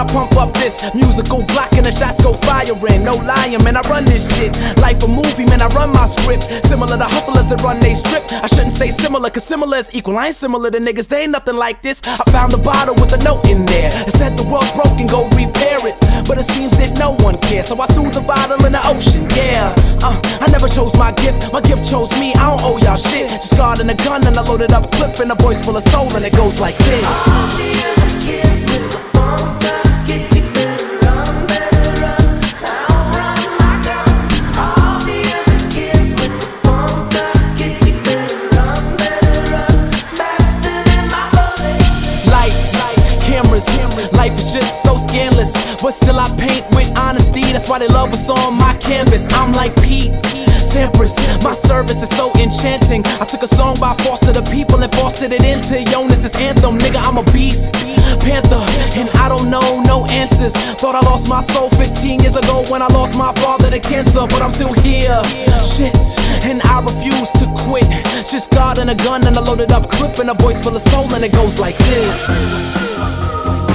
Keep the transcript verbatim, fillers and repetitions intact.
pump up this musical block and the shots go firing. No lying, man, I run this shit. Life a movie, man, I run my script. Similar to hustlers that run they strip. I shouldn't say similar, cause similar is equal. I ain't similar to niggas, they ain't nothing like this. I found a bottle with a note in there. It said the world's broken, go repair it. But it seems that no one cares, so I threw the bottle in the ocean, yeah. Uh, I never chose my gift, my gift chose me. I don't owe y'all shit. Just guard and a gun and I loaded up a clip and a voice full of soul and it goes like this. All the other kids with the phone got kids, you better run, better run. I'll run my gun. All the other kids with the phone got kids, you better run, better run. Faster than my bullet. Lights, cameras, life is just so scandalous. But still I paint with honesty, that's why they love what's on my canvas. I'm like Pete Sampras, my service is so enchanting. I took a song by Foster the People and fostered it into Jonas' anthem. Nigga, I'm a beast, panther, and I don't know no answers. Thought I lost my soul fifteen years ago when I lost my father to cancer, but I'm still here. Shit, and I refuse to quit. Just God and a gun and a loaded up clip and a voice full of soul and it goes like this.